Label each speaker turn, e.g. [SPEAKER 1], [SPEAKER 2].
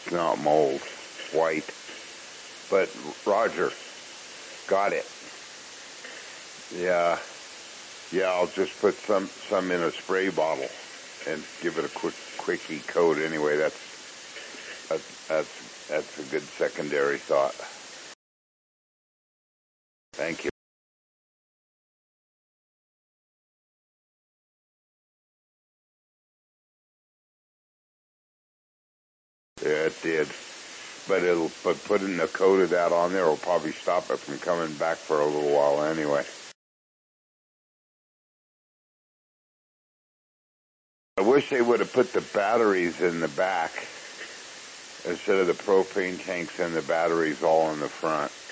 [SPEAKER 1] It's not mold. White. But Roger, got it. Yeah. Yeah, I'll just put some in a spray bottle and give it a quickie coat. Anyway, that's a good secondary thought. Thank you. Yeah, it did. But putting a coat of that on there will probably stop it from coming back for a little while anyway. I wish they would have put the batteries in the back instead of the propane tanks and the batteries all in the front.